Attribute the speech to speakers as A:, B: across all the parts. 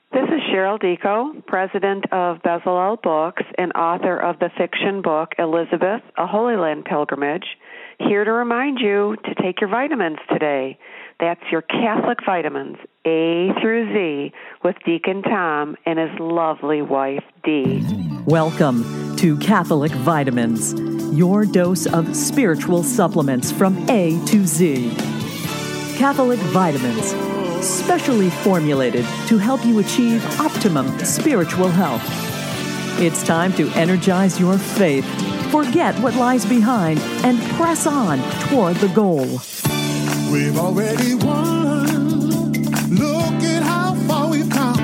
A: This is Cheryl Deco, president of Bezalel Books and author of the fiction book Elizabeth, A Holy Land Pilgrimage, here to remind you to take your vitamins today. That's your Catholic vitamins, A through Z, with Deacon Tom and his lovely wife, Dee.
B: Welcome to Catholic Vitamins, your dose of spiritual supplements from A to Z. Catholic Vitamins, specially formulated to help you achieve optimum spiritual health. It's time to energize your faith, forget what lies behind, and press on toward the goal.
C: We've already won. Look at how far we've come.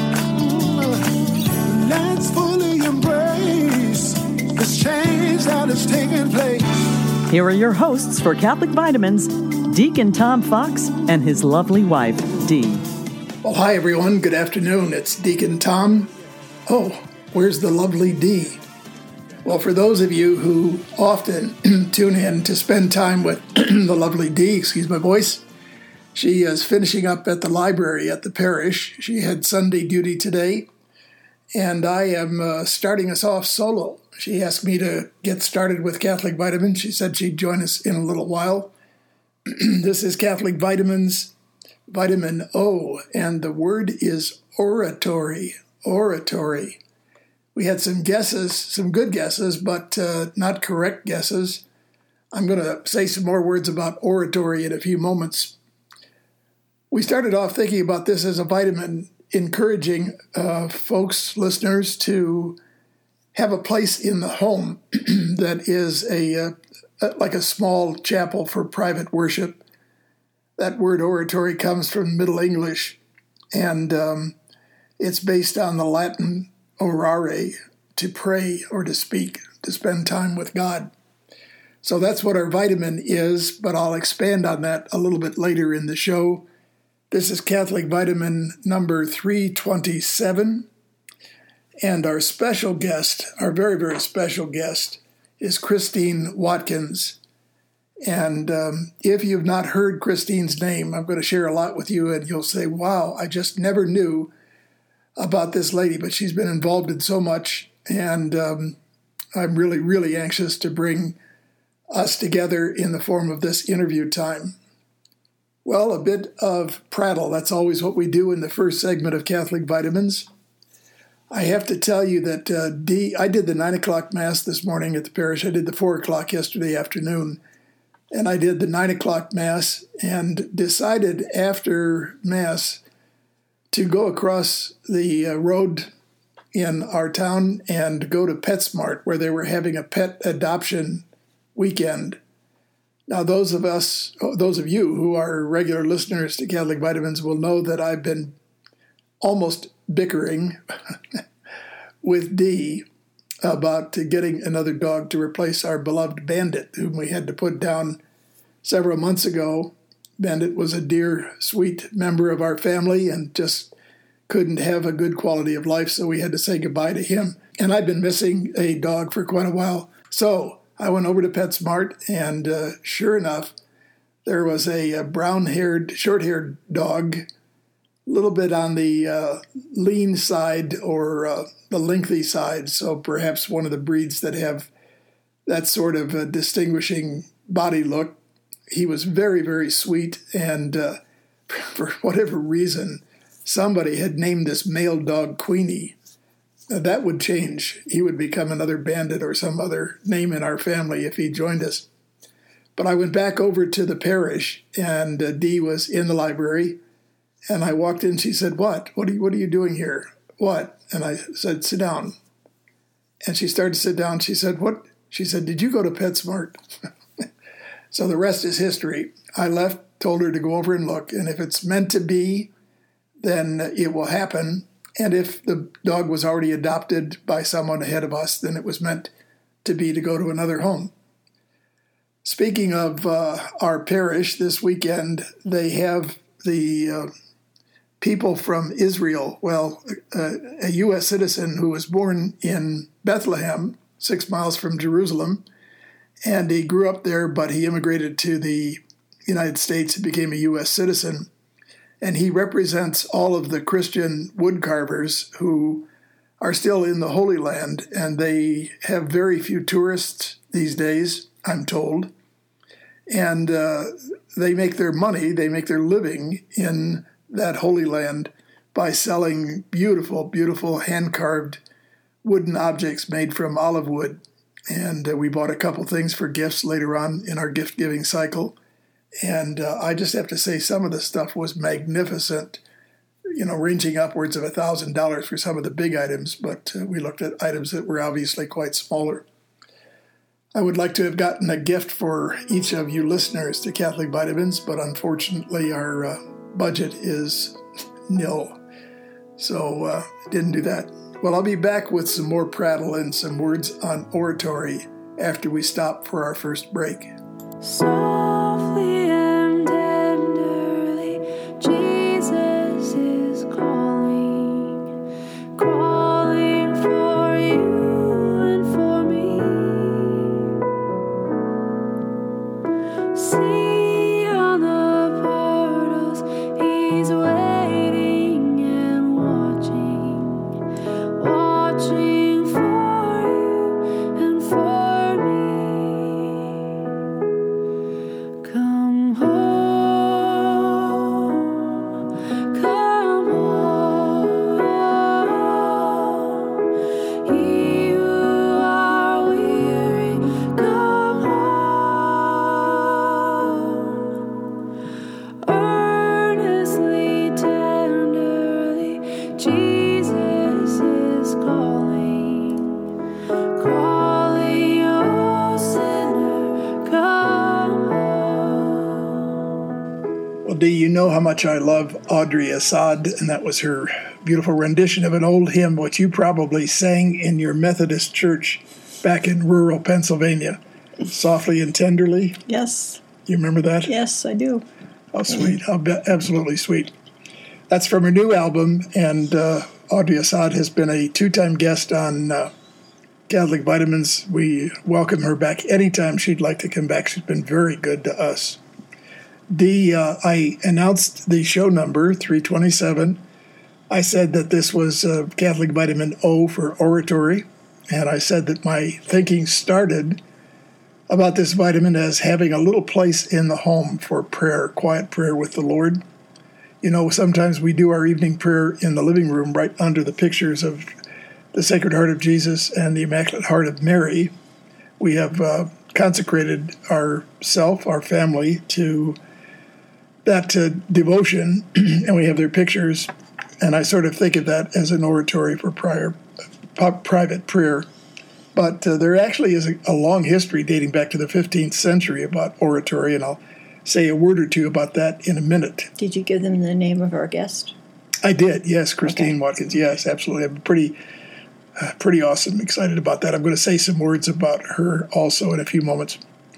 C: Let's fully embrace this change that is taking place.
B: Here are your hosts for Catholic Vitamins, Deacon Tom Fox and his lovely wife, Dee.
D: Well, hi, everyone. Good afternoon. It's Deacon Tom. Oh, where's the lovely Dee? Well, for those of you who often tune in to spend time with the lovely Dee, excuse my voice, she is finishing up at the library at the parish. She had Sunday duty today, and I am starting us off solo. She asked me to get started with Catholic Vitamins. She said she'd join us in a little while. This is Catholic Vitamins, Vitamin O, and the word is oratory. Oratory. We had some guesses, some good guesses, but not correct guesses. I'm going to say some more words about oratory in a few moments. We started off thinking about this as a vitamin, encouraging folks, listeners, to have a place in the home that is like a small chapel for private worship. That word oratory comes from Middle English, and it's based on the Latin orare, to pray or to speak, to spend time with God. So that's what our vitamin is, but I'll expand on that a little bit later in the show. This is Catholic Vitamin number 327, and our special guest, our very, very special guest, is Christine Watkins. And if you've not heard Christine's name, I'm going to share a lot with you, and you'll say, wow, I just never knew about this lady, but she's been involved in so much, and I'm really, really anxious to bring us together in the form of this interview time. Well, a bit of prattle. That's always what we do in the first segment of Catholic Vitamins. I have to tell you that I did the 9 o'clock Mass this morning at the parish. I did the 4 o'clock yesterday afternoon, and I did the 9 o'clock Mass and decided after Mass to go across the road in our town and go to PetSmart, where they were having a pet adoption weekend. Now, those of you who are regular listeners to Catholic Vitamins will know that I've been almost bickering with Dee about getting another dog to replace our beloved Bandit, whom we had to put down several months ago. Bandit was a dear, sweet member of our family and just couldn't have a good quality of life, so we had to say goodbye to him. And I've been missing a dog for quite a while. So I went over to PetSmart, and sure enough, there was a brown-haired, short-haired dog, a little bit on the lean side or the lengthy side, so perhaps one of the breeds that have that sort of a distinguishing body look. He was very, very sweet, and for whatever reason, somebody had named this male dog Queenie. That would change. He would become another Bandit or some other name in our family if he joined us. But I went back over to the parish, and Dee was in the library, and I walked in. She said, What are you doing here? What? And I said, sit down. And she started to sit down. She said, what? She said, did you go to PetSmart? So the rest is history. I left, told her to go over and look. And if it's meant to be, then it will happen. And if the dog was already adopted by someone ahead of us, then it was meant to be to go to another home. Speaking of our parish, this weekend they have the people from Israel, a U.S. citizen who was born in Bethlehem, 6 miles from Jerusalem, and he grew up there, but he immigrated to the United States and became a U.S. citizen. And he represents all of the Christian wood carvers who are still in the Holy Land, and they have very few tourists these days, I'm told. And they make their money, they make their living in that Holy Land by selling beautiful, beautiful hand-carved wooden objects made from olive wood. And we bought a couple things for gifts later on in our gift-giving cycle. And I just have to say some of the stuff was magnificent, ranging upwards of $1,000 for some of the big items, but we looked at items that were obviously quite smaller. I would like to have gotten a gift for each of you listeners to Catholic Vitamins, but unfortunately our budget is nil, so didn't do that. Well, I'll be back with some more prattle and some words on oratory after we stop for our first break.
E: Softly and tenderly, Jesus is calling, calling for you and for me. See on the portals, he's waiting and watching, watching for you and for me. Come home, come home. Ye who are weary, come home. Earnestly, tenderly, Jesus is calling, calling, oh sinner, come home.
D: Well, do you know how much I love Audrey Assad? And that was her beautiful rendition of an old hymn, which you probably sang in your Methodist church back in rural Pennsylvania. Softly and tenderly.
F: Yes.
D: You remember that?
F: Yes, I do.
D: How sweet. How absolutely sweet. That's from her new album, and Audrey Assad has been a two-time guest on Catholic Vitamins. We welcome her back anytime she'd like to come back. She's been very good to us. I announced the show number, 327. I said that this was Catholic Vitamin O for oratory, and I said that my thinking started about this vitamin as having a little place in the home for prayer, quiet prayer with the Lord. Sometimes we do our evening prayer in the living room right under the pictures of the Sacred Heart of Jesus and the Immaculate Heart of Mary. We have consecrated our family, to that devotion, and we have their pictures, and I sort of think of that as an oratory for private prayer. But there actually is a long history dating back to the 15th century about oratory, and I'll say a word or two about that in a minute.
F: Did you give them the name of our guest?
D: I did, yes, Christine Watkins. Yes, absolutely. I'm pretty awesome, excited about that. I'm going to say some words about her also in a few moments.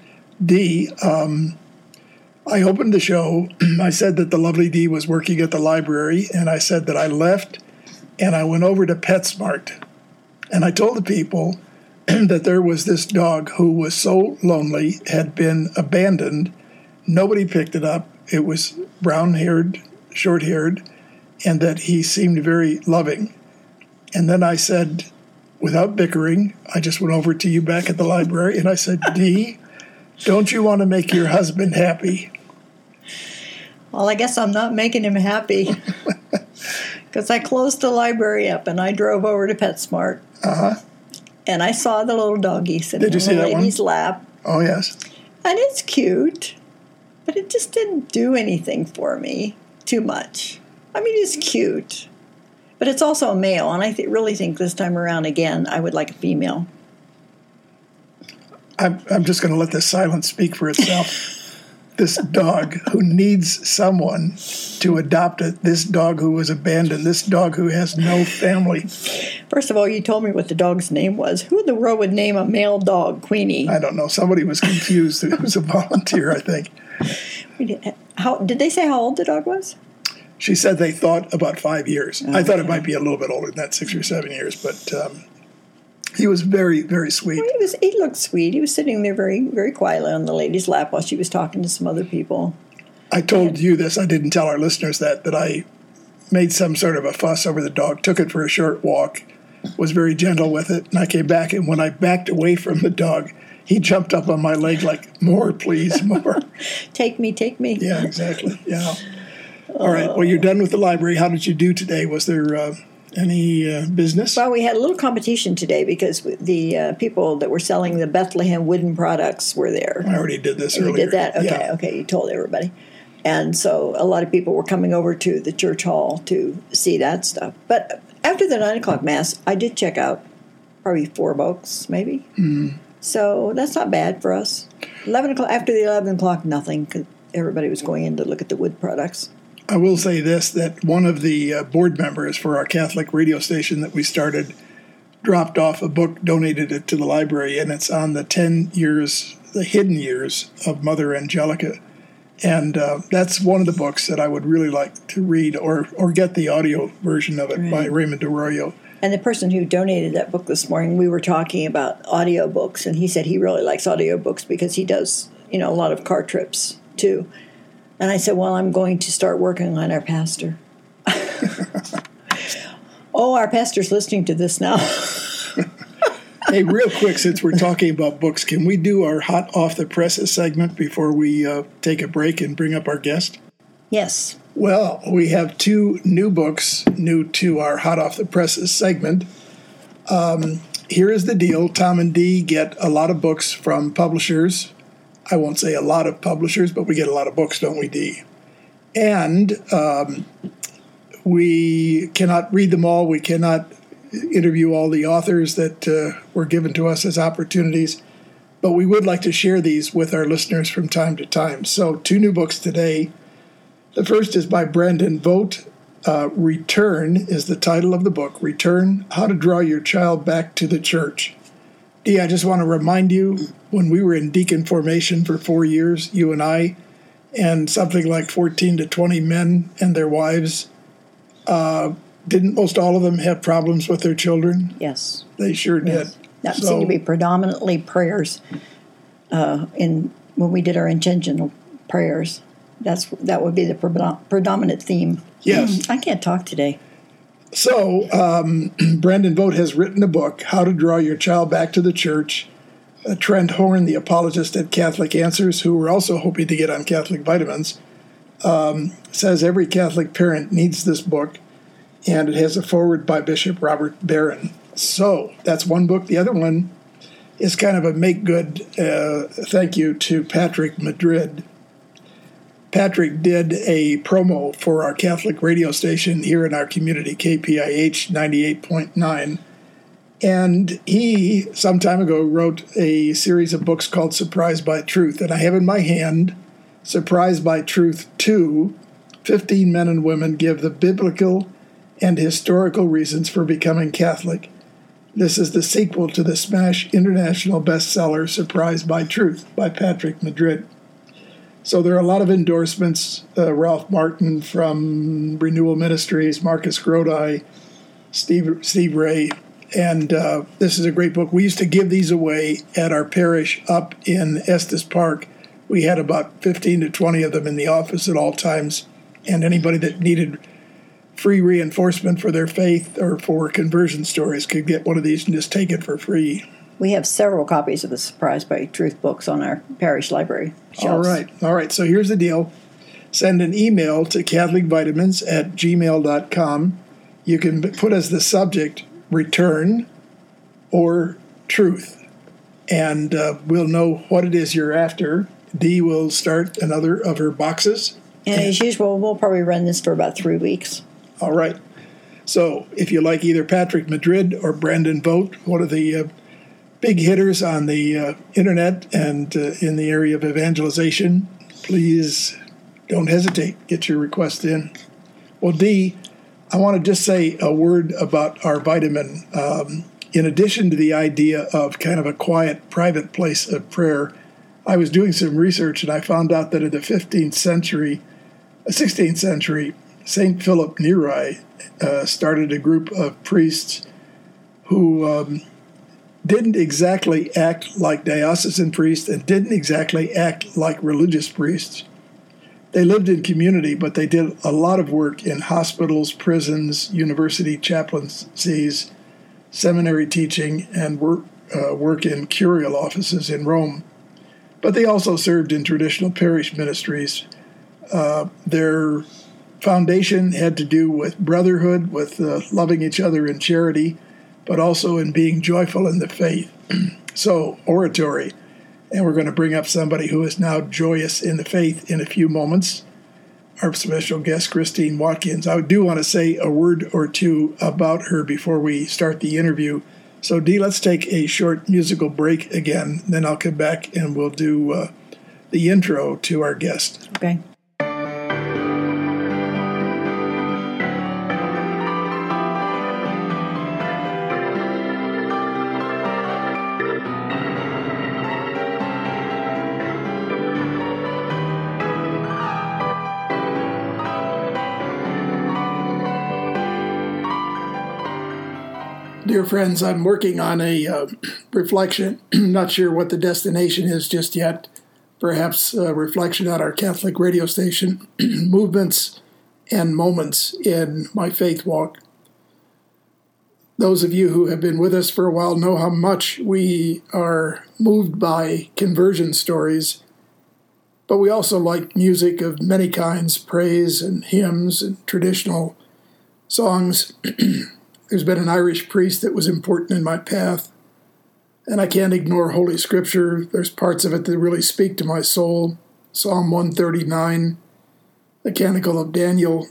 D: I opened the show. I said that the lovely Dee was working at the library, and I said that I left and I went over to PetSmart. And I told the people that there was this dog who was so lonely, had been abandoned. Nobody picked it up. It was brown-haired, short-haired, and that he seemed very loving. And then I said, without bickering, I just went over to you back at the library, and I said, Dee, don't you want to make your husband happy?
F: Well, I guess I'm not making him happy. Because I closed the library up and I drove over to PetSmart.
D: Uh-huh.
F: And I saw the little doggy sitting
D: Did you
F: on
D: see
F: the
D: that
F: lady's
D: one?
F: lap.
D: Oh, yes.
F: And it's cute, but it just didn't do anything for me too much. I mean, it's cute, but it's also a male, and I really think this time around, again, I would like a female.
D: I'm just going to let this silence speak for itself. This dog who needs someone to adopt it, this dog who was abandoned, this dog who has no family.
F: First of all, you told me what the dog's name was. Who in the world would name a male dog Queenie?
D: I don't know. Somebody was confused. It was a volunteer, I think.
F: Did they say how old the dog was?
D: She said they thought about 5 years. Okay. I thought it might be a little bit older than that, 6 or 7 years, but he was very, very sweet.
F: Well, he looked sweet. He was sitting there very, very quietly on the lady's lap while she was talking to some other people.
D: I told you this. I didn't tell our listeners that I made some sort of a fuss over the dog, took it for a short walk, was very gentle with it, and I came back, and when I backed away from the dog, he jumped up on my leg like, more, please, more.
F: Take me.
D: Yeah, exactly. Yeah. All right. Well, you're done with the library. How did you do today? Was there any business?
F: Well, we had a little competition today because the people that were selling the Bethlehem wooden products were there.
D: I already did this earlier.
F: You did that? Okay,
D: Yeah.
F: okay. You told everybody. And so a lot of people were coming over to the church hall to see that stuff. But after the 9 o'clock Mass, I did check out probably 4 books, maybe.
D: Mm.
F: So that's not bad for us. 11 o'clock, after the 11 o'clock, nothing, because everybody was going in to look at the wood products.
D: I will say this, that one of the board members for our Catholic radio station that we started dropped off a book, donated it to the library, and it's on the 10 years, the hidden years of Mother Angelica. And that's one of the books that I would really like to read or get the audio version of it by Raymond Arroyo.
F: And the person who donated that book this morning, we were talking about audiobooks, and he said he really likes audiobooks because he does, a lot of car trips, too. And I said, well, I'm going to start working on our pastor. Oh, our pastor's listening to this now.
D: Hey, real quick, since we're talking about books, can we do our hot off the presses segment before we take a break and bring up our guest?
F: Yes.
D: Well, we have 2 new books new to our hot off the presses segment. Here is the deal. Tom and Dee get a lot of books from publishers. I won't say a lot of publishers, but we get a lot of books, don't we, Dee? And we cannot read them all. We cannot interview all the authors that were given to us as opportunities, but we would like to share these with our listeners from time to time. So 2 new books today. The first is by Brandon Vogt. Return is the title of the book. Return, How to Draw Your Child Back to the Church. Dee, I just want to remind you, when we were in deacon formation for 4 years, you and I, and something like 14 to 20 men and their wives, didn't most all of them have problems with their children?
F: Yes.
D: They sure did.
F: That seemed to be predominantly prayers when we did our intentional prayers. That would be the predominant theme.
D: Yes.
F: I can't talk today.
D: So Brandon Vogt has written a book, How to Draw Your Child Back to the Church. Trent Horn, the apologist at Catholic Answers, who we're also hoping to get on Catholic Vitamins, says every Catholic parent needs this book, and it has a foreword by Bishop Robert Barron. So that's one book. The other one is kind of a make-good thank you to Patrick Madrid. Patrick did a promo for our Catholic radio station here in our community, KPIH 98.9. And he, some time ago, wrote a series of books called Surprised by Truth. And I have in my hand Surprised by Truth 2, 15 men and women give the biblical and historical reasons for becoming Catholic. This is the sequel to the smash international bestseller Surprised by Truth by Patrick Madrid. So there are a lot of endorsements. Ralph Martin from Renewal Ministries, Marcus Grodi, Steve Ray, and this is a great book. We used to give these away at our parish up in Estes Park. We had about 15 to 20 of them in the office at all times, and anybody that needed free reinforcement for their faith or for conversion stories could get one of these and just take it for free.
F: We have several copies of the Surprised by Truth books on our parish library shelves.
D: All right. So here's the deal. Send an email to catholicvitamins@gmail.com. You can put as the subject return or truth, and we'll know what it is you're after. Dee will start another of her boxes.
F: And as usual, we'll probably run this for about 3 weeks.
D: All right. So if you like either Patrick Madrid or Brandon Vogt, one of the big hitters on the internet and in the area of evangelization, please don't hesitate. Get your request in. Well, Dee, I want to just say a word about our vitamin. In addition to the idea of kind of a quiet, private place of prayer, I was doing some research and I found out that in the 16th century, St. Philip Neri started a group of priests who didn't exactly act like diocesan priests and didn't exactly act like religious priests. They lived in community, but they did a lot of work in hospitals, prisons, university chaplaincies, seminary teaching, and work in curial offices in Rome. But they also served in traditional parish ministries. Their foundation had to do with brotherhood, with loving each other in charity, but also in being joyful in the faith. So, oratory. And we're going to bring up somebody who is now joyous in the faith in a few moments. Our special guest, Christine Watkins. I do want to say a word or two about her before we start the interview. So, Dee, let's take a short musical break again. Then I'll come back and we'll do the intro to our guest.
F: Okay.
D: Dear friends, I'm working on a reflection. Not sure what the destination is just yet. Perhaps a reflection on our Catholic radio station, movements and moments in my faith walk. Those of you who have been with us for a while know how much we are moved by conversion stories, but we also like music of many kinds, praise and hymns and traditional songs. There's been an Irish priest that was important in my path, and I can't ignore Holy Scripture. There's parts of it that really speak to my soul. Psalm 139, the Canticle of Daniel.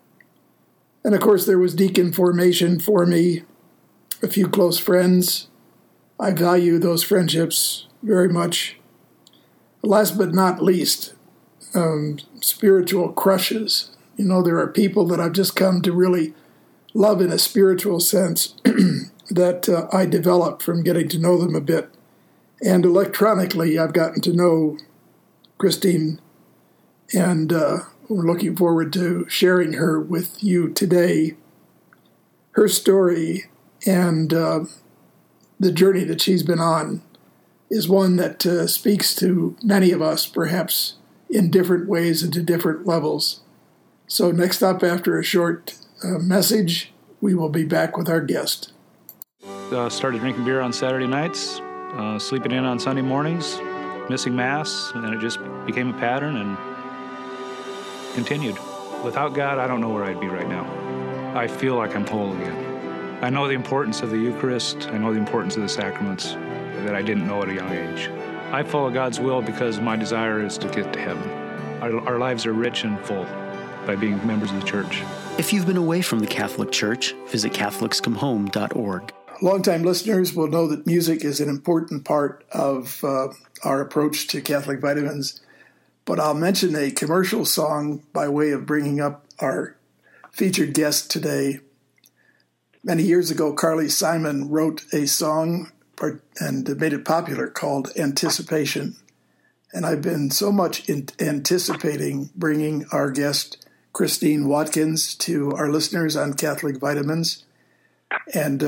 D: And of course, there was deacon formation for me, a few close friends. I value those friendships very much. Last but not least, spiritual crushes. You know, there are people that I've just come to really love in a spiritual sense that I developed from getting to know them a bit. And electronically, I've gotten to know Christine, and we're looking forward to sharing her with you today. Her story and the journey that she's been on is one that speaks to many of us, perhaps in different ways and to different levels. So next up, after a short message, we will be back with our guest.
G: Started drinking beer on Saturday nights, sleeping in on Sunday mornings, missing Mass, and it just became a pattern and continued. Without God, I don't know where I'd be right now. I feel like I'm whole again. I know the importance of the Eucharist. I know the importance of the sacraments that I didn't know at a young age. I follow God's will because my desire is to get to heaven. Our lives are rich and full by being members of the Church.
H: If you've been away from the Catholic Church, visit CatholicsComeHome.org.
D: Longtime listeners will know that music is an important part of our approach to Catholic Vitamins, but I'll mention a commercial song by way of bringing up our featured guest today. Many years ago, Carly Simon wrote a song and made it popular called Anticipation. And I've been so much anticipating bringing our guest, Christine Watkins, to our listeners on Catholic Vitamins. And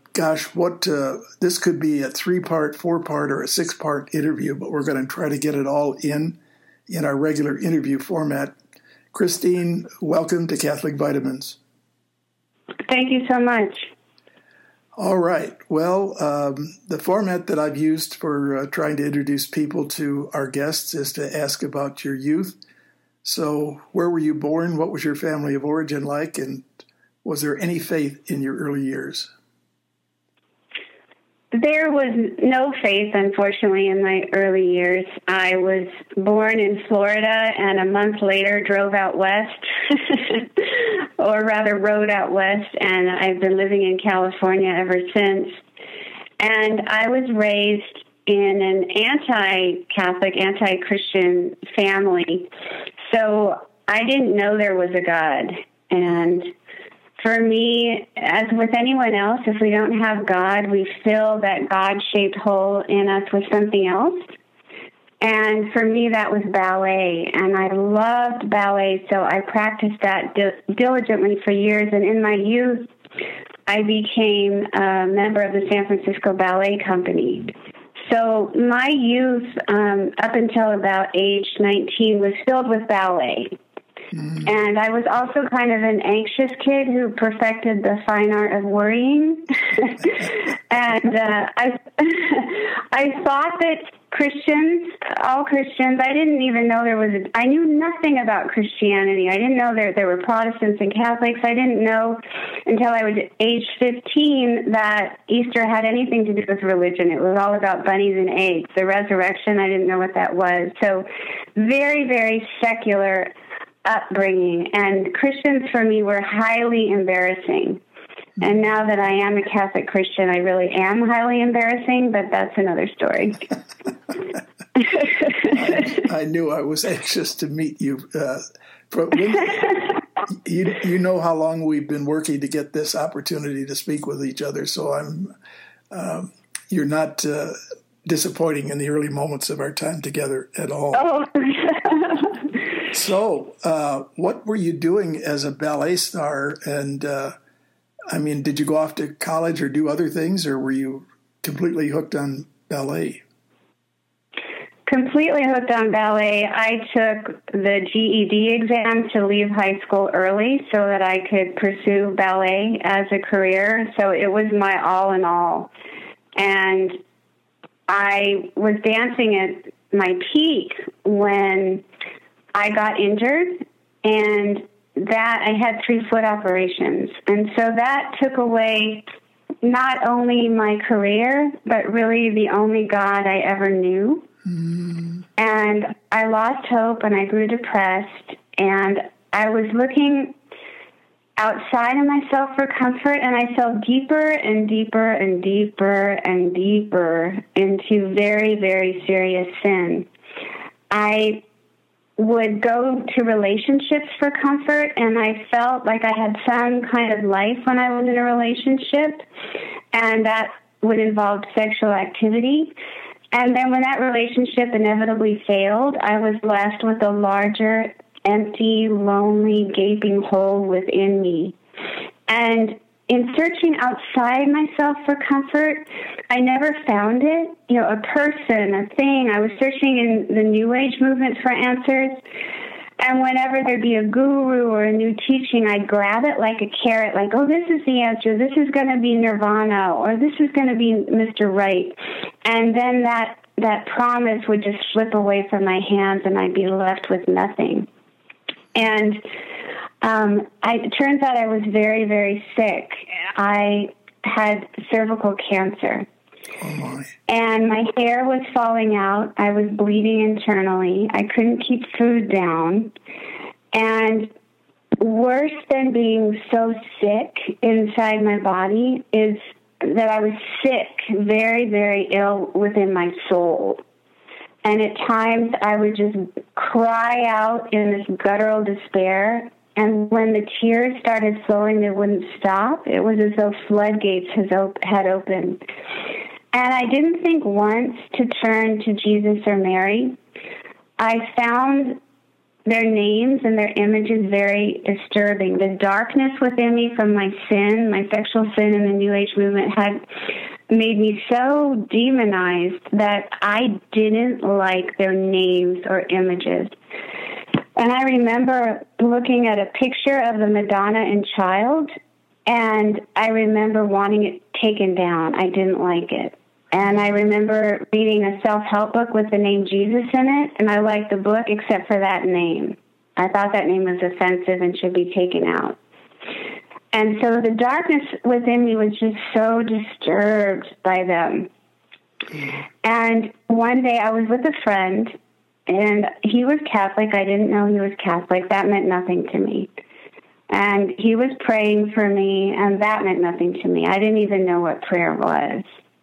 D: this could be a 3-part, 4-part, or a 6-part interview, but we're going to try to get it all in our regular interview format. Christine, welcome to Catholic Vitamins.
I: Thank you so much.
D: All right. Well, the format that I've used for trying to introduce people to our guests is to ask about your youth. So where were you born? What was your family of origin like? And was there any faith in your early years?
I: There was no faith, unfortunately, in my early years. I was born in Florida and a month later drove out west, or rather rode out west, and I've been living in California ever since. And I was raised in an anti-Catholic, anti-Christian family, so I didn't know there was a God. And for me, as with anyone else, if we don't have God, we fill that God-shaped hole in us with something else. And for me, that was ballet. And I loved ballet, so I practiced that diligently for years. And in my youth, I became a member of the San Francisco Ballet Company. So my youth, up until about age 19, was filled with ballet. And I was also kind of an anxious kid who perfected the fine art of worrying. And I thought that all Christians, I didn't even know I knew nothing about Christianity. I didn't know there were Protestants and Catholics. I didn't know until I was age 15 that Easter had anything to do with religion. It was all about bunnies and eggs. The resurrection, I didn't know what that was. So very, very secular upbringing, and Christians for me were highly embarrassing. And now that I am a Catholic Christian, I really am highly embarrassing, but that's another story.
D: I knew I was anxious to meet you. You know how long we've been working to get this opportunity to speak with each other, so you're not disappointing in the early moments of our time together at all.
I: Oh.
D: So, what were you doing as a ballet star? And, did you go off to college or do other things, or were you completely hooked on ballet?
I: Completely hooked on ballet. I took the GED exam to leave high school early so that I could pursue ballet as a career. So it was my all in all. And I was dancing at my peak when I got injured, and that I had 3 foot operations. And so that took away not only my career, but really the only God I ever knew. And I lost hope, and I grew depressed, and I was looking outside of myself for comfort, and I fell deeper and deeper and deeper and deeper into very, very serious sin. I would go to relationships for comfort, and I felt like I had some kind of life when I was in a relationship, and that would involve sexual activity. And then when that relationship inevitably failed, I was left with a larger, empty, lonely, gaping hole within me. And in searching outside myself for comfort, I never found it. A person, a thing. I was searching in the New Age movement for answers. And whenever there'd be a guru or a new teaching, I'd grab it like a carrot, like, oh, this is the answer. This is going to be nirvana, or this is going to be Mr. Right. And then that promise would just slip away from my hands, and I'd be left with nothing. And it turns out I was very, very sick. I had cervical cancer.
D: Oh my.
I: And my hair was falling out. I was bleeding internally. I couldn't keep food down. And worse than being so sick inside my body is that I was sick, very, very ill within my soul. And at times I would just cry out in this guttural despair. And when the tears started flowing, they wouldn't stop. It was as though floodgates had opened. And I didn't think once to turn to Jesus or Mary. I found their names and their images very disturbing. The darkness within me from my sin, my sexual sin in the New Age movement, had made me so demonized that I didn't like their names or images. And I remember looking at a picture of the Madonna and Child, and I remember wanting it taken down. I didn't like it. And I remember reading a self-help book with the name Jesus in it, and I liked the book except for that name. I thought that name was offensive and should be taken out. And so the darkness within me was just so disturbed by them. And one day I was with a friend, and he was Catholic. I didn't know he was Catholic. That meant nothing to me. And he was praying for me, and that meant nothing to me. I didn't even know what prayer was.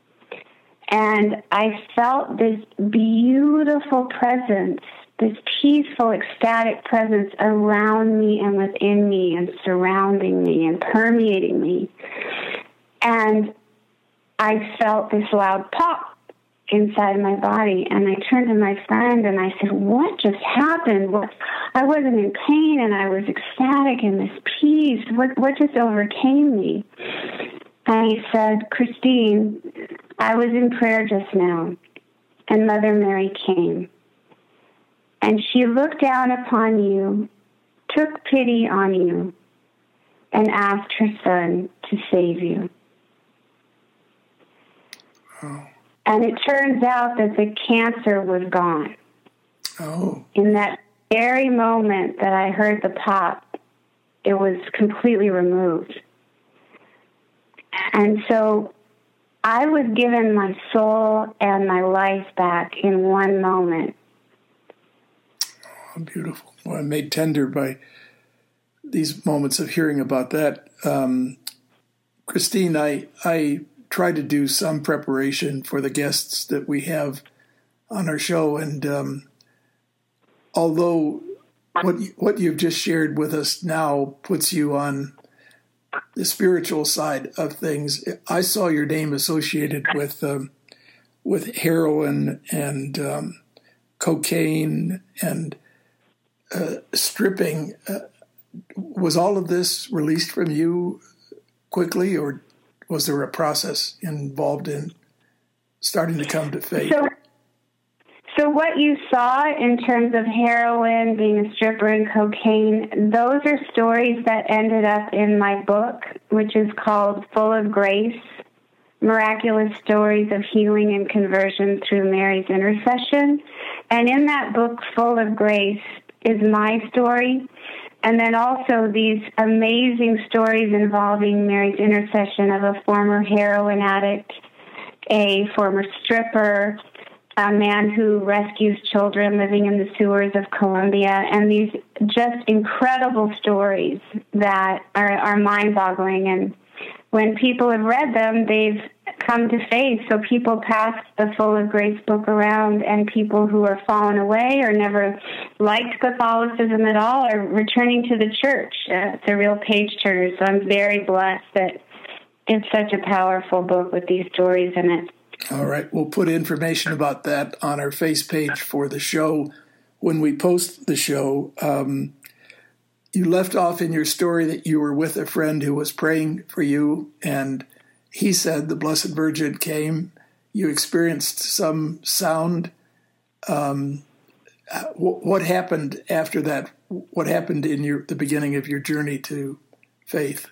I: And I felt this beautiful presence, this peaceful, ecstatic presence around me and within me and surrounding me and permeating me. And I felt this loud pop inside my body, and I turned to my friend and I said, what just happened? I wasn't in pain, and I was ecstatic in this peace. What just overcame me? And he said, Christine, I was in prayer just now, and Mother Mary came. And she looked down upon you, took pity on you, and asked her son to save you.
D: Oh.
I: And it turns out that the cancer was gone.
D: Oh.
I: In that very moment that I heard the pop, it was completely removed. And so I was given my soul and my life back in one moment.
D: Oh, beautiful. Well, I'm made tender by these moments of hearing about that. Christine, I try to do some preparation for the guests that we have on our show, and although what you've just shared with us now puts you on the spiritual side of things, I saw your name associated with heroin and cocaine and stripping. Was all of this released from you quickly, or was there a process involved in starting to come to faith?
I: So what you saw in terms of heroin, being a stripper, and cocaine, those are stories that ended up in my book, which is called Full of Grace, Miraculous Stories of Healing and Conversion Through Mary's Intercession. And in that book, Full of Grace, is my story. And then also these amazing stories involving Mary's intercession of a former heroin addict, a former stripper, a man who rescues children living in the sewers of Colombia, and these just incredible stories that are mind-boggling. And when people have read them, they've come to faith. So people pass the Full of Grace book around, and people who are fallen away or never liked Catholicism at all are returning to the church. It's a real page-turner. So I'm very blessed that it's such a powerful book with these stories in it.
D: All right. We'll put information about that on our face page for the show when we post the show. You left off in your story that you were with a friend who was praying for you, and he said the Blessed Virgin came. You experienced some sound. What happened after that? What happened in the beginning of your journey to faith?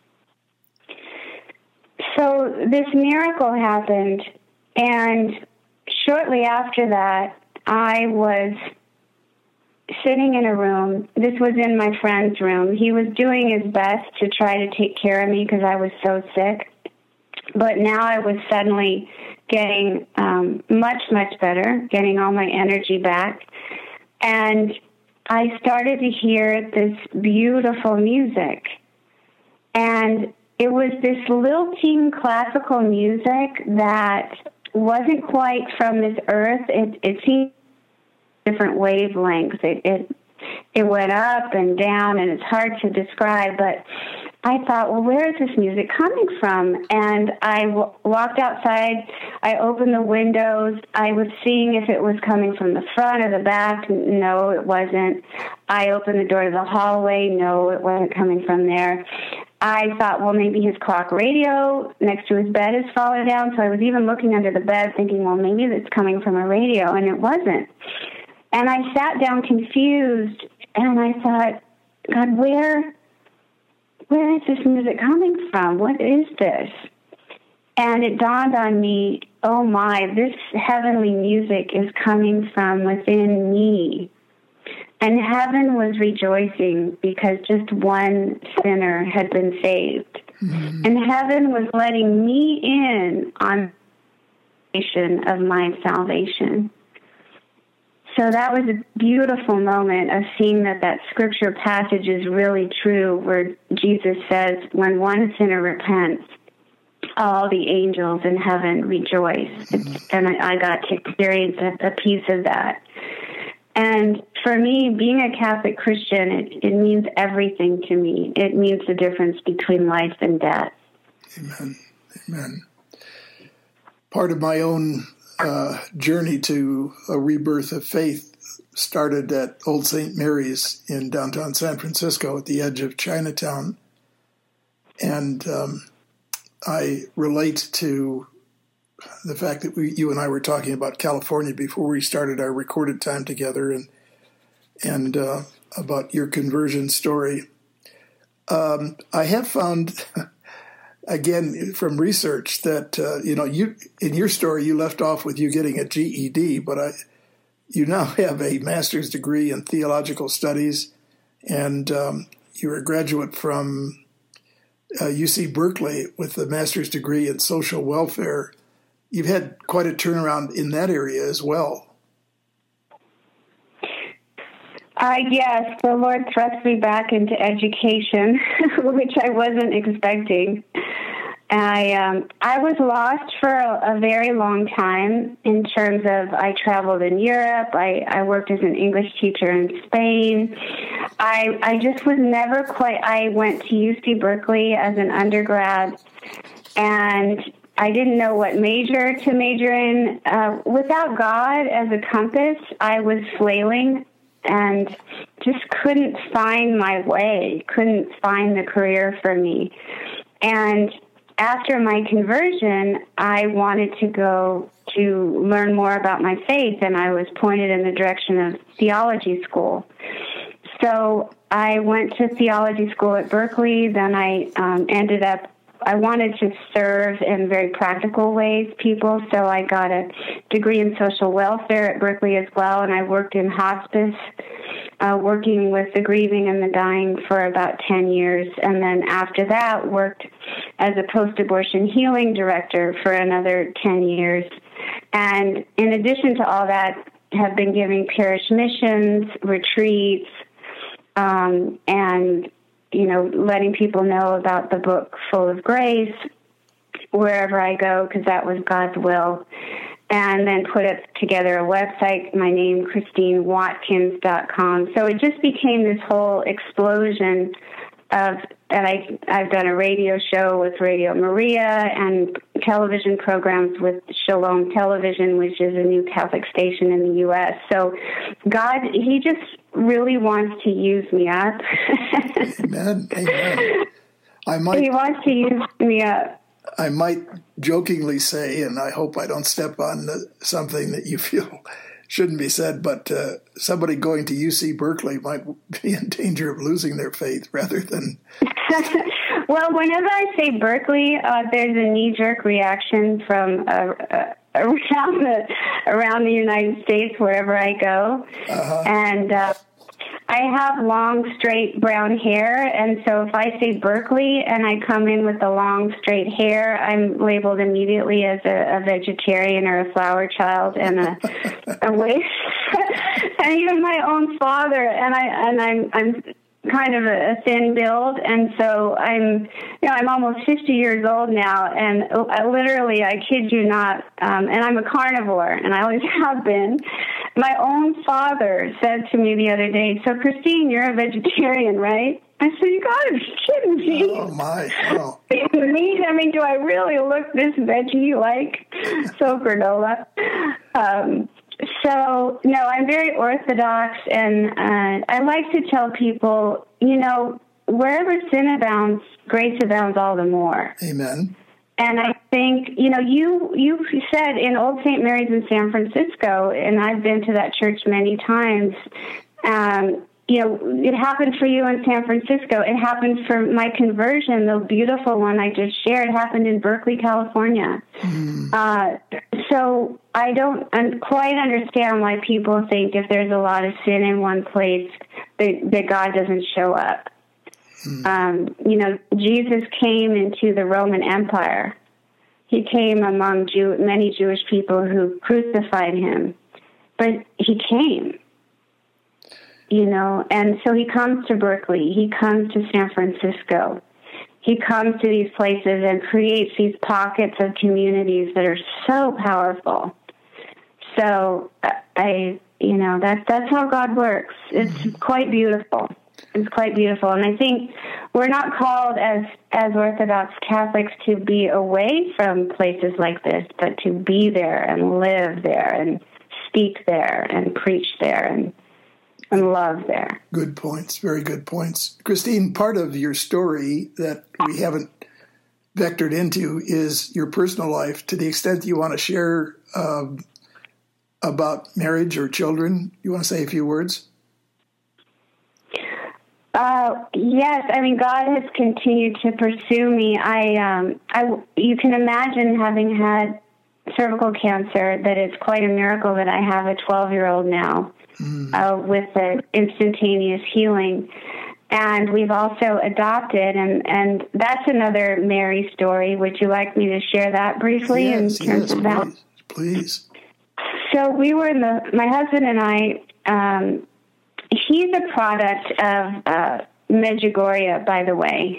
I: So this miracle happened, and shortly after that, I was sitting in a room. This was in my friend's room. He was doing his best to try to take care of me because I was so sick. But now I was suddenly getting much, much better, getting all my energy back. And I started to hear this beautiful music. And it was this lilting classical music that wasn't quite from this earth. It seemed different wavelengths. It went up and down, and it's hard to describe, but I thought, well, where is this music coming from? And I walked outside. I opened the windows. I was seeing if it was coming from the front or the back. No, it wasn't. I opened the door to the hallway. No, it wasn't coming from there. I thought, well, maybe his clock radio next to his bed has fallen down. So I was even looking under the bed thinking, well, maybe it's coming from a radio, and it wasn't. And I sat down confused, and I thought, God, where is this music coming from? What is this? And it dawned on me, oh my, this heavenly music is coming from within me. And heaven was rejoicing because just one sinner had been saved. Mm-hmm. And heaven was letting me in on the salvation of my salvation. So that was a beautiful moment of seeing that scripture passage is really true, where Jesus says, when one sinner repents, all the angels in heaven rejoice. And I got to experience a piece of that. And for me, being a Catholic Christian, it means everything to me. It means the difference between life and death.
D: Amen. Amen. Part of my own journey to a rebirth of faith started at Old St. Mary's in downtown San Francisco at the edge of Chinatown. And I relate to the fact that you and I were talking about California before we started our recorded time together, and about your conversion story. I have found, again, from research that, you in your story, you left off with you getting a GED, but you now have a master's degree in theological studies, and you're a graduate from UC Berkeley with a master's degree in social welfare. You've had quite a turnaround in that area as well.
I: Yes, the Lord thrust me back into education, which I wasn't expecting. I was lost for a very long time in terms of I traveled in Europe. I worked as an English teacher in Spain. I just was never quite, I went to UC Berkeley as an undergrad, and I didn't know what major to major in. Without God as a compass, I was flailing and just couldn't find my way, couldn't find the career for me. And after my conversion, I wanted to go to learn more about my faith, and I was pointed in the direction of theology school. So I went to theology school at Berkeley. Then I I wanted to serve in very practical ways people, so I got a degree in social welfare at Berkeley as well, and I worked in hospice, working with the grieving and the dying for about 10 years, and then after that worked as a post-abortion healing director for another 10 years. And in addition to all that, have been giving parish missions, retreats, and letting people know about the book Full of Grace wherever I go, because that was God's will. And then put up together a website, my name, ChristineWatkins.com. So it just became this whole explosion of, and I've done a radio show with Radio Maria and television programs with Shalom Television, which is a new Catholic station in the U.S. So God, He just really wants to use me up.
D: Amen. Amen.
I: He wants to use me up.
D: I might jokingly say, and I hope I don't step on something that you feel shouldn't be said, but somebody going to UC Berkeley might be in danger of losing their faith rather than...
I: Well, whenever I say Berkeley, there's a knee-jerk reaction from around the United States wherever I go. Uh-huh. And I have long, straight brown hair, and so if I say Berkeley and I come in with the long, straight hair, I'm labeled immediately as a vegetarian or a flower child and a waste. And even my own father, and I'm kind of a thin build, and so I'm almost 50 years old now, and I kid you not, and I'm a carnivore, and I always have been. My own father said to me the other day, "So Christine, you're a vegetarian, right?" I said, "You gotta be kidding me."
D: Oh my! Oh.
I: Meat? I mean, do I really look this veggie-like? So granola. So, no, I'm very orthodox, and I like to tell people, wherever sin abounds, grace abounds all the more.
D: Amen.
I: And I think, you said in Old St. Mary's in San Francisco, and I've been to that church many times, it happened for you in San Francisco. It happened for my conversion, the beautiful one I just shared, happened in Berkeley, California. Mm. So I don't quite understand why people think if there's a lot of sin in one place that God doesn't show up. Mm. Jesus came into the Roman Empire. He came among many Jewish people who crucified him, but he came. And so he comes to Berkeley, he comes to San Francisco, he comes to these places and creates these pockets of communities that are so powerful. So that's how God works. It's quite beautiful. It's quite beautiful. And I think we're not called as Orthodox Catholics to be away from places like this, but to be there and live there and speak there and preach there and love there.
D: Good points. Very good points. Christine, part of your story that we haven't vectored into is your personal life. To the extent that you want to share about marriage or children, you want to say a few words?
I: Yes, I mean, God has continued to pursue me. You can imagine, having had cervical cancer, that it's quite a miracle that I have a 12-year-old now with an instantaneous healing. And we've also adopted, and that's another Mary story. Would you like me to share that briefly?
D: Yes, please.
I: So we were my husband and I, he's a product of Medjugorje, by the way.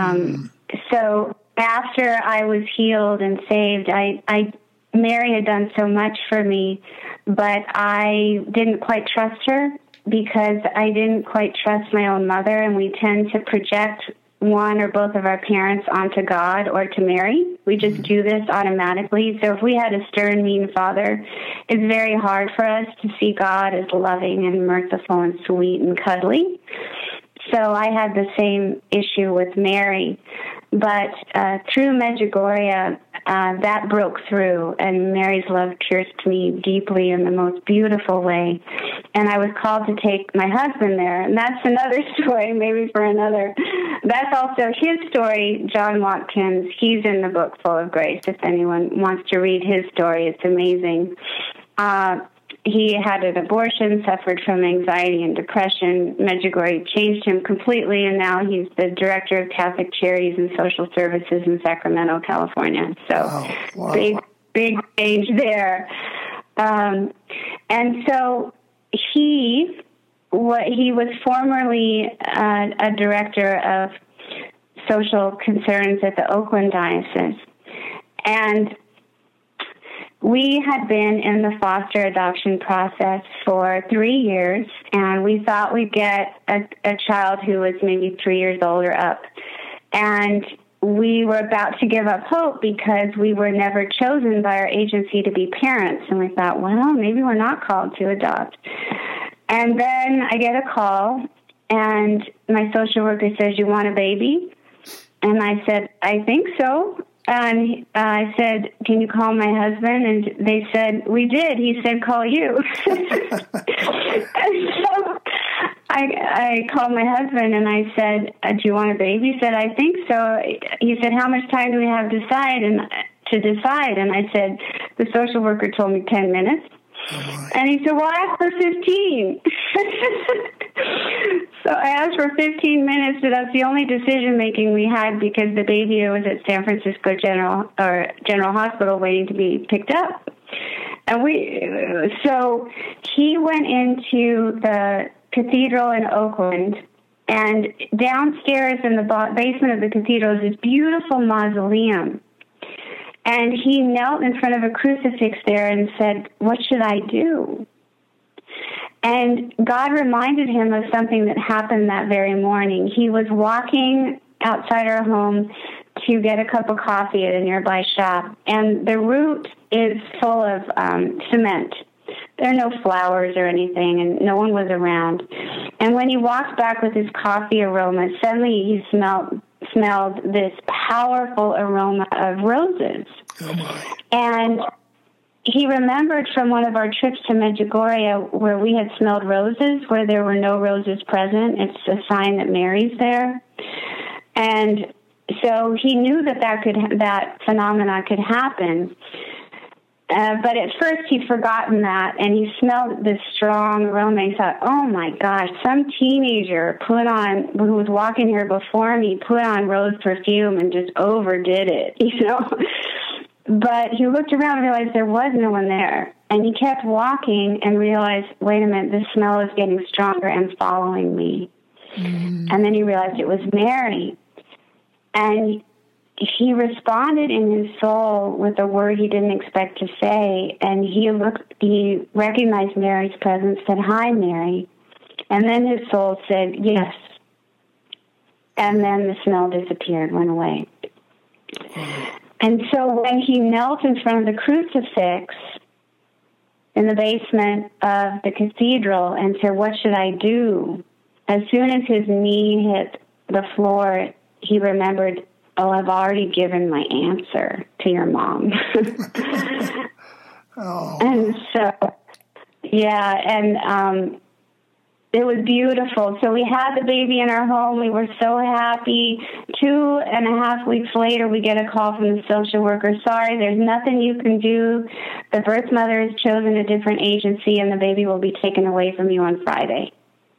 I: So after I was healed and saved, Mary had done so much for me, but I didn't quite trust her because I didn't quite trust my own mother, and we tend to project one or both of our parents onto God or to Mary. We just do this automatically. So if we had a stern, mean father, it's very hard for us to see God as loving and merciful and sweet and cuddly. So I had the same issue with Mary. But through Medjugorje, that broke through, and Mary's love pierced me deeply in the most beautiful way. And I was called to take my husband there, and that's another story, maybe for another. That's also his story, John Watkins. He's in the book Full of Grace. If anyone wants to read his story, it's amazing. He had an abortion, suffered from anxiety and depression. Medjugorje changed him completely, and now he's the director of Catholic Charities and Social Services in Sacramento, California. So big change there. And so he was formerly a director of social concerns at the Oakland Diocese, and we had been in the foster adoption process for 3 years, and we thought we'd get a child who was maybe 3 years old or up. And we were about to give up hope because we were never chosen by our agency to be parents. And we thought, well, maybe we're not called to adopt. And then I get a call, and my social worker says, "You want a baby?" And I said, "I think so." And I said, "Can you call my husband?" And they said, "We did." He said, "Call you." And so I called my husband and I said, "Do you want a baby?" He said, "I think so." He said, "How much time do we have to decide?" And I said, "The social worker told me 10 minutes. And he said, "Well, ask for 15. So I asked for 15 minutes, but that's the only decision-making we had because the baby was at San Francisco General Hospital waiting to be picked up. And so he went into the cathedral in Oakland, and downstairs in the basement of the cathedral is this beautiful mausoleum. And he knelt in front of a crucifix there and said, "What should I do?" And God reminded him of something that happened that very morning. He was walking outside our home to get a cup of coffee at a nearby shop, and the route is full of cement. There are no flowers or anything, and no one was around. And when he walked back with his coffee aroma, suddenly he smelled this powerful aroma of roses.
D: Oh my.
I: And he remembered from one of our trips to Medjugorje where we had smelled roses, where there were no roses present. It's a sign that Mary's there. And so he knew that phenomena could happen. But at first he'd forgotten that, and he smelled this strong aroma. He thought, "Oh my gosh, some teenager who was walking here before me, put on rose perfume and just overdid it, But he looked around and realized there was no one there. And he kept walking and realized, wait a minute, this smell is getting stronger and following me. Mm. And then he realized it was Mary. And he responded in his soul with a word he didn't expect to say. And he recognized Mary's presence, said, "Hi, Mary." And then his soul said, "Yes." And then the smell disappeared, went away. And so when he knelt in front of the crucifix in the basement of the cathedral and said, "What should I do?" as soon as his knee hit the floor, he remembered "Oh, I've already given my answer to your mom."
D: Oh.
I: And so, yeah, and it was beautiful. So we had the baby in our home. We were so happy. 2.5 weeks later, we get a call from the social worker. "Sorry, there's nothing you can do. The birth mother has chosen a different agency, and the baby will be taken away from you on Friday."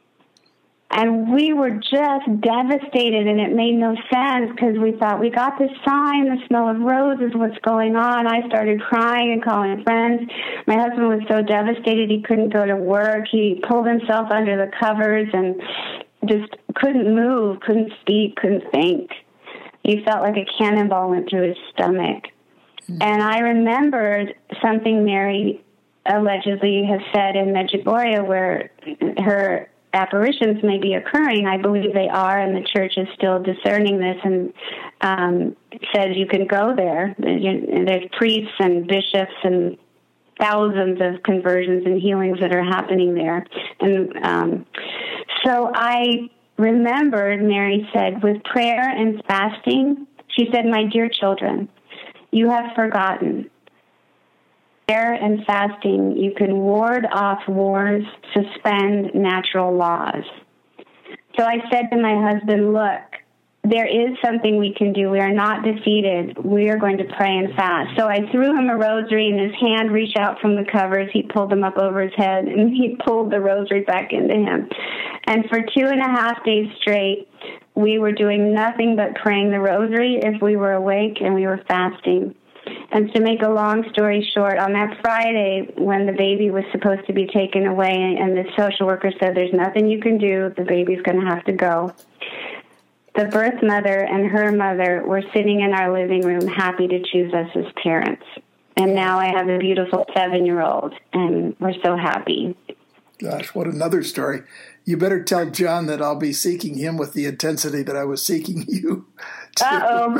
I: And we were just devastated, and it made no sense because we thought, we got this sign, the smell of roses, what's going on? I started crying and calling friends. My husband was so devastated he couldn't go to work. He pulled himself under the covers and just couldn't move, couldn't speak, couldn't think. He felt like a cannonball went through his stomach. And I remembered something Mary allegedly has said in Medjugorje, where her apparitions may be occurring. I believe they are, and the church is still discerning this and says you can go there. There's priests and bishops and thousands of conversions and healings that are happening there. And so I remembered Mary said, with prayer and fasting, she said, "My dear children, you have forgotten. Prayer and fasting, you can ward off wars, suspend natural laws." So I said to my husband, "Look, there is something we can do. We are not defeated. We are going to pray and fast." So I threw him a rosary, and his hand reached out from the covers. He pulled them up over his head, and he pulled the rosary back into him. And for 2.5 days straight, we were doing nothing but praying the rosary if we were awake, and we were fasting. And to make a long story short, on that Friday when the baby was supposed to be taken away and the social worker said, "There's nothing you can do, the baby's going to have to go," the birth mother and her mother were sitting in our living room happy to choose us as parents. And now I have a beautiful 7-year-old, and we're so happy.
D: Gosh, what another story. You better tell John that I'll be seeking him with the intensity that I was seeking you.
I: Uh-oh.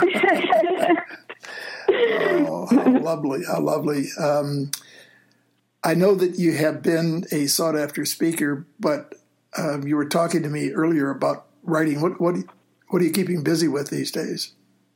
D: Oh, how lovely, how lovely. I know that you have been a sought-after speaker, but you were talking to me earlier about writing. What are you keeping busy with these days?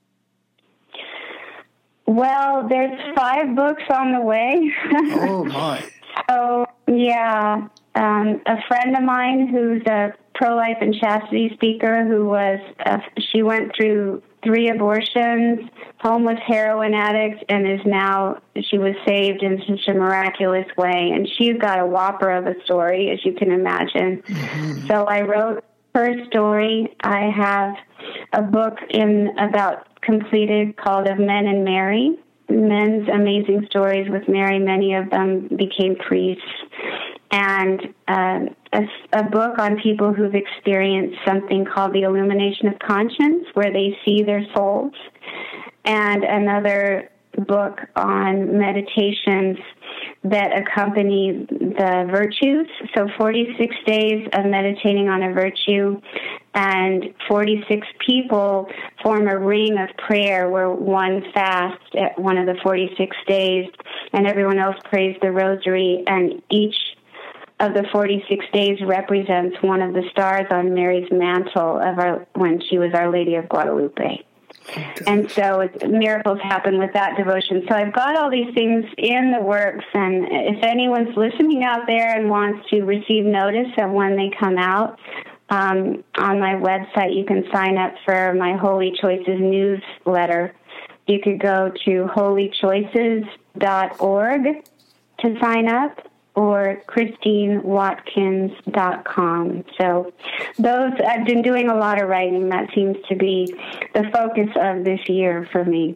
I: Well, there's 5 books on the way.
D: Oh, my.
I: So, yeah, a friend of mine who's a pro-life and chastity speaker she went through 3 abortions, homeless heroin addict, and she was saved in such a miraculous way. And she's got a whopper of a story, as you can imagine. Mm-hmm. So I wrote her story. I have a book completed called Of Men and Mary, men's amazing stories with Mary. Many of them became priests. And a book on people who've experienced something called the illumination of conscience, where they see their souls. And another book on meditations that accompany the virtues. So 46 days of meditating on a virtue, and 46 people form a ring of prayer where one fasts at one of the 46 days, and everyone else prays the rosary, and each of the 46 days represents one of the stars on Mary's mantle when she was Our Lady of Guadalupe. And so miracles happen with that devotion. So I've got all these things in the works, and if anyone's listening out there and wants to receive notice of when they come out, on my website you can sign up for my Holy Choices newsletter. You could go to holychoices.org to sign up, or ChristineWatkins.com. So I've been doing a lot of writing. That seems to be the focus of this year for me.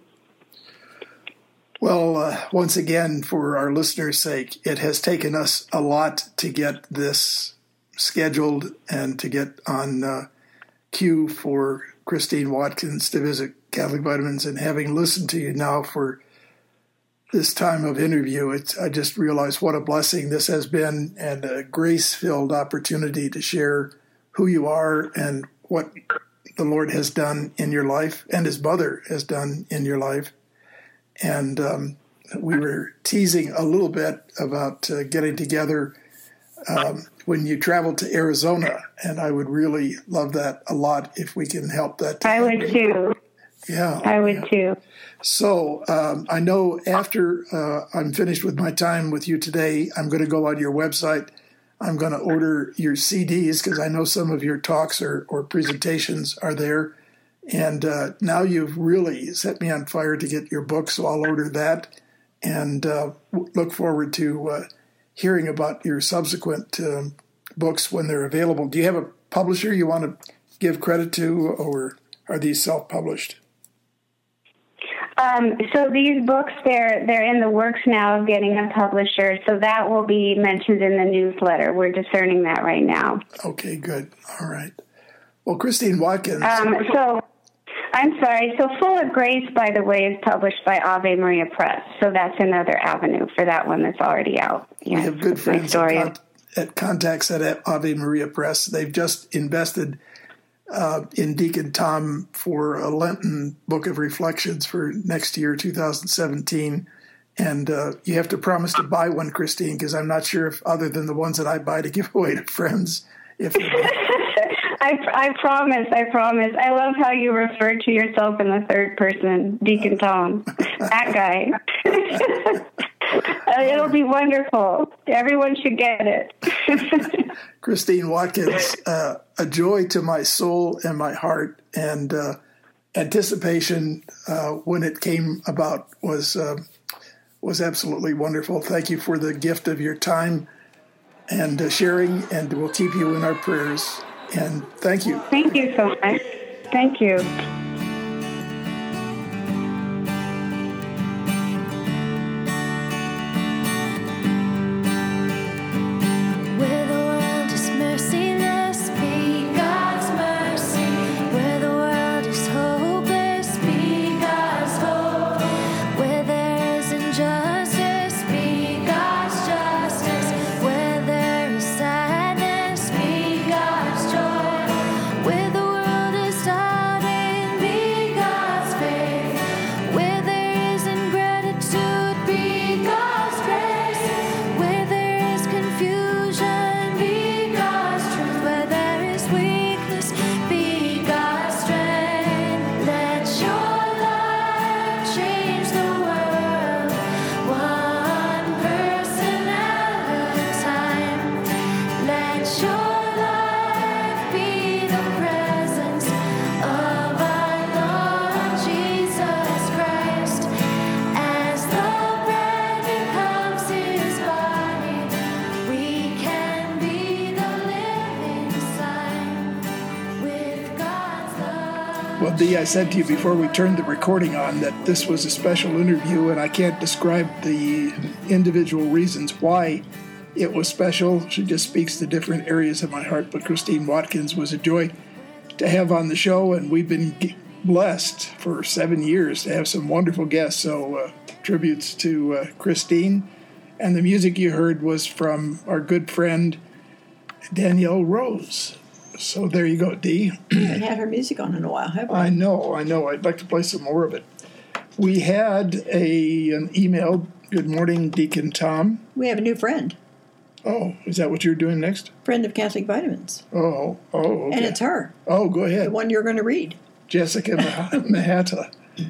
D: Well, once again, for our listeners' sake, it has taken us a lot to get this scheduled and to get on cue for Christine Watkins to visit Catholic Vitamins. And having listened to you now for this time of interview, I just realized what a blessing this has been, and a grace-filled opportunity to share who you are and what the Lord has done in your life and His mother has done in your life. And we were teasing a little bit about getting together when you travel to Arizona, and I would really love that a lot if we can help that.
I: I would too.
D: Yeah.
I: I would too.
D: So I know after I'm finished with my time with you today, I'm going to go on your website. I'm going to order your CDs because I know some of your talks or presentations are there. And now you've really set me on fire to get your book, so I'll order that and look forward to hearing about your subsequent books when they're available. Do you have a publisher you want to give credit to, or are these self-published?
I: So these books, they're in the works now of getting a publisher, so that will be mentioned in the newsletter. We're discerning that right now.
D: Okay, good. All right. Well, Christine Watkins.
I: So Full of Grace, by the way, is published by Ave Maria Press, so that's another avenue for that one that's already out.
D: We have good friends at Contacts at Ave Maria Press. They've just invested in Deacon Tom for a Lenten Book of Reflections for next year, 2017. And you have to promise to buy one, Christine, because I'm not sure if other than the ones that I buy to give away to friends.
I: I promise. I love how you refer to yourself in the third person, Deacon Tom. That guy. It'll be wonderful. Everyone should get it.
D: Christine Watkins, a joy to my soul and my heart, and anticipation when it came about was absolutely wonderful. Thank you for the gift of your time and sharing, and we'll keep you in our prayers. And thank you.
I: Thank you so much. Thank you.
D: Well, Dee, I said to you before we turned the recording on that this was a special interview, and I can't describe the individual reasons why it was special. She just speaks to different areas of my heart. But Christine Watkins was a joy to have on the show, and we've been blessed for 7 years to have some wonderful guests. So tributes to Christine. And the music you heard was from our good friend Danielle Rose. So there you go, Dee.
F: We haven't had her music on in a while, have we?
D: I know. I'd like to play some more of it. We had an email. Good morning, Deacon Tom.
F: We have a new friend.
D: Oh, is that what you're doing next?
F: Friend of Catholic Vitamins.
D: Oh, okay.
F: And it's her.
D: Oh, go ahead.
F: The one you're going to read.
D: Jessica Mahata.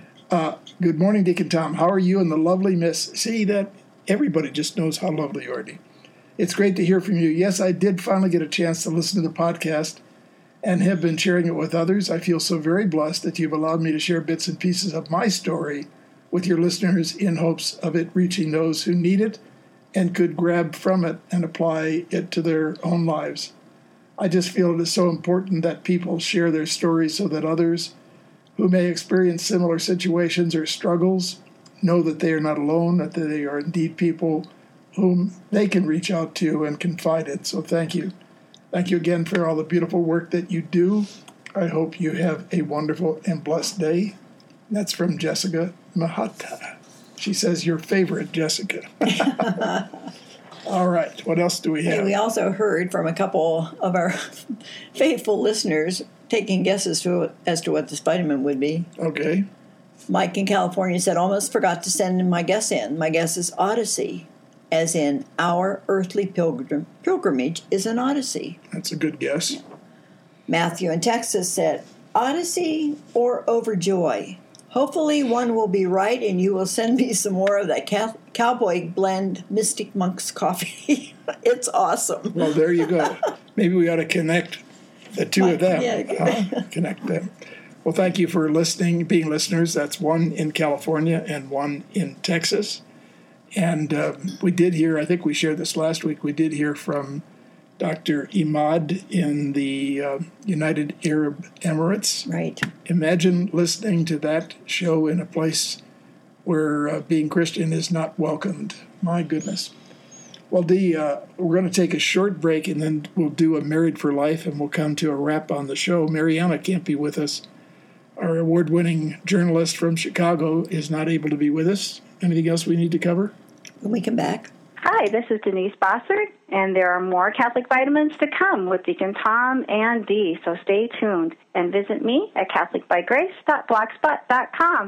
D: Good morning, Deacon Tom. How are you and the lovely Miss? See, that everybody just knows how lovely you are, Dee. It's great to hear from you. Yes, I did finally get a chance to listen to the podcast and have been sharing it with others. I feel so very blessed that you've allowed me to share bits and pieces of my story with your listeners in hopes of it reaching those who need it and could grab from it and apply it to their own lives. I just feel it is so important that people share their stories so that others who may experience similar situations or struggles know that they are not alone, that they are indeed people whom they can reach out to and confide in. So thank you. Thank you again for all the beautiful work that you do. I hope you have a wonderful and blessed day. That's from Jessica Mahata. She says your favorite Jessica. All right. What else do we have?
F: Hey, we also heard from a couple of our faithful listeners taking guesses as to what this vitamin would be.
D: Okay.
F: Mike in California said, almost forgot to send my guess in. My guess is Odyssey, as in our earthly pilgrimage is an odyssey.
D: That's a good guess.
F: Matthew in Texas said, Odyssey or Overjoy? Hopefully one will be right, and you will send me some more of that Cowboy Blend Mystic Monk's coffee. It's awesome.
D: Well, there you go. Maybe we ought to connect the two of them.
F: Yeah.
D: Connect them. Well, thank you for listening, being listeners. That's one in California and one in Texas. And we did hear, I think we shared this last week, we did hear from Dr. Imad in the United Arab Emirates.
F: Right.
D: Imagine listening to that show in a place where being Christian is not welcomed. My goodness. Well, Dee, we're going to take a short break, and then we'll do a Married for Life, and we'll come to a wrap on the show. Mariana can't be with us. Our award-winning journalist from Chicago is not able to be with us. Anything else we need to cover?
F: When we come back.
J: Hi, this is Denise Bossert, and there are more Catholic Vitamins to come with Deacon Tom and Dee, so stay tuned and visit me at catholicbygrace.blogspot.com.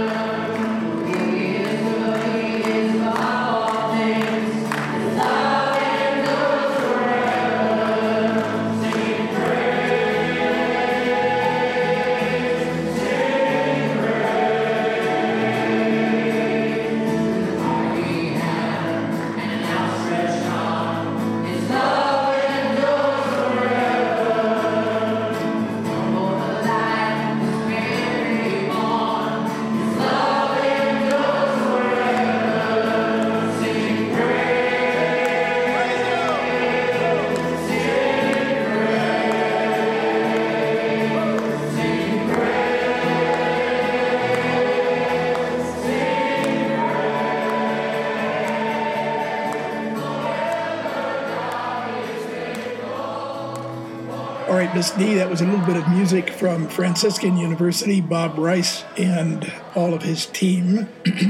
D: All right, Miss Dee, that was a little bit of music from Franciscan University, Bob Rice, and all of his team.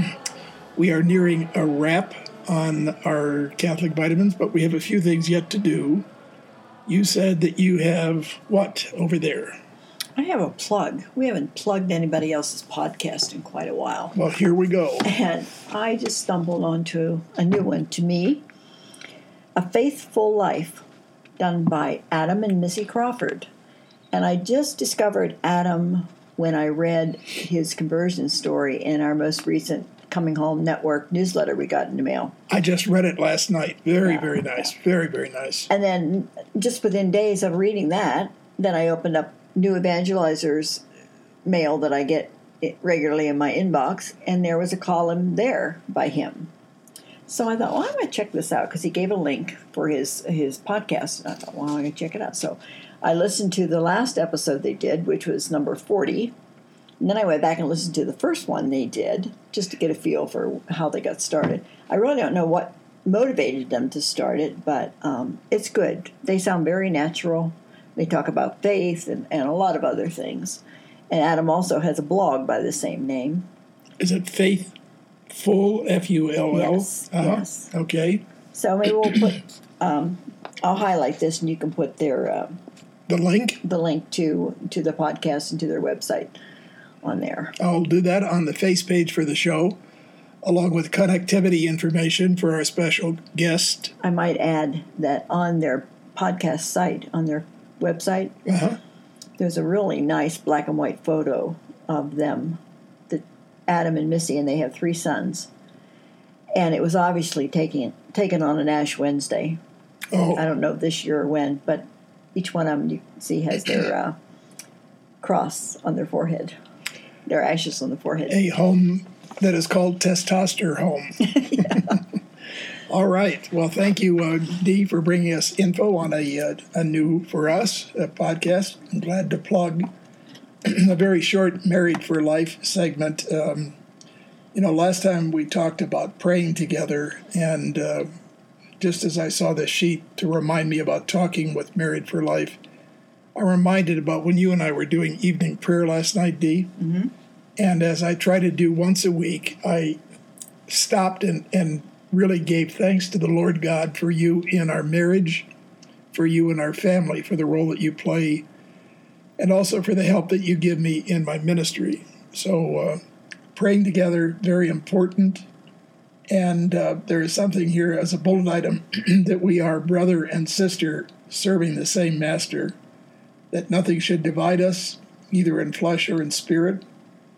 D: We are nearing a wrap on our Catholic Vitamins, but we have a few things yet to do. You said that you have what over there?
F: I have a plug. We haven't plugged anybody else's podcast in quite a while.
D: Well, here we go.
F: And I just stumbled onto a new one to me, A Faithful Life, done by Adam and Missy Crawford. And I just discovered Adam when I read his conversion story in our most recent Coming Home Network newsletter we got in the mail.
D: I just read it last night. Very, very nice. Very, very nice.
F: And then just within days of reading that, then I opened up New Evangelizers mail that I get regularly in my inbox, and there was a column there by him. So I thought, well, I'm going to check this out, because he gave a link for his podcast. And I thought, well, I'm going to check it out. So I listened to the last episode they did, which was number 40. And then I went back and listened to the first one they did, just to get a feel for how they got started. I really don't know what motivated them to start it, but it's good. They sound very natural. They talk about faith and a lot of other things. And Adam also has a blog by the same name.
D: Is it Faithful, F-U-L-L?
F: Yes, yes.
D: Okay.
F: So maybe we'll put, I'll highlight this, and you can put their...
D: the link?
F: The link to the podcast and to their website on there.
D: I'll do that on the face page for the show, along with connectivity information for our special guest.
F: I might add that on their podcast site, on their website, there's a really nice black and white photo of them, Adam and Missy, and they have 3 sons. And it was obviously taken on an Ash Wednesday.
D: Oh.
F: I don't know this year or when, but each one of them, you can see, has their cross on their forehead, their ashes on the forehead.
D: A home that is called Testosterone Home. All right. Well, thank you, Dee, for bringing us info on a new, for us, a podcast. I'm glad to plug a very short Married for Life segment. Last time we talked about praying together, and just as I saw this sheet to remind me about talking with Married for Life, I'm reminded about when you and I were doing evening prayer last night, Dee.
F: Mm-hmm.
D: And as I try to do once a week, I stopped and really gave thanks to the Lord God for you in our marriage, for you and our family, for the role that you play, and also for the help that you give me in my ministry. So praying together, very important. And there is something here as a bullet item that we are brother and sister serving the same master, that nothing should divide us, either in flesh or in spirit,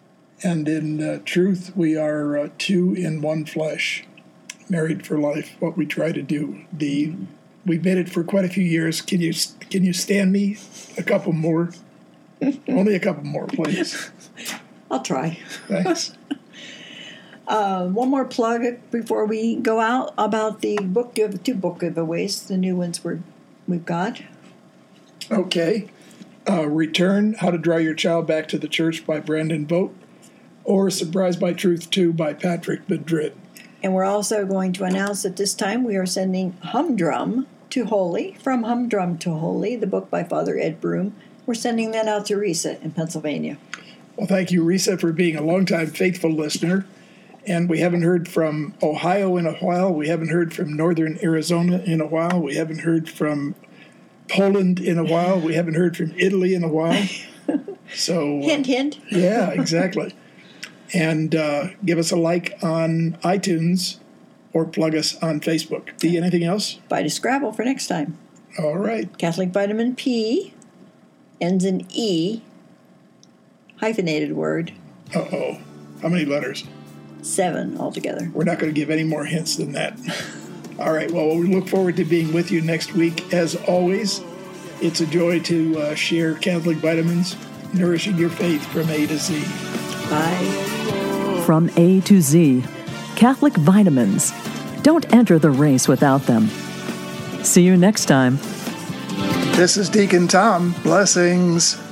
D: And in truth, we are two in one flesh, married for life, what we try to do. We've made it for quite a few years. Can you stand me a couple more? Only a couple more, please.
F: I'll try.
D: Thanks.
F: One more plug before we go out about the book. You have 2 book giveaways, the new ones we've got.
D: Okay. Return, How to Draw Your Child Back to the Church by Brandon Vogt, or Surprised by Truth 2 by Patrick Madrid.
F: And we're also going to announce that this time we are sending Humdrum to Holy, From Humdrum to Holy, the book by Father Ed Broom. We're sending that out to Risa in Pennsylvania.
D: Well, thank you, Risa, for being a longtime faithful listener. And we haven't heard from Ohio in a while. We haven't heard from northern Arizona in a while. We haven't heard from Poland in a while. We haven't heard from Italy in a while. So
F: hint, hint.
D: Yeah, exactly. And give us a like on iTunes or plug us on Facebook. Dee, anything else?
F: Buy to Scrabble for next time.
D: All right.
F: Catholic Vitamin P ends in E, hyphenated word.
D: Uh-oh. How many letters?
F: 7 altogether.
D: We're not going to give any more hints than that. All right. Well, we look forward to being with you next week. As always, it's a joy to share Catholic Vitamins, nourishing your faith from A to Z.
F: Bye.
B: From A to Z, Catholic Vitamins. Don't enter the race without them. See you next time.
D: This is Deacon Tom. Blessings.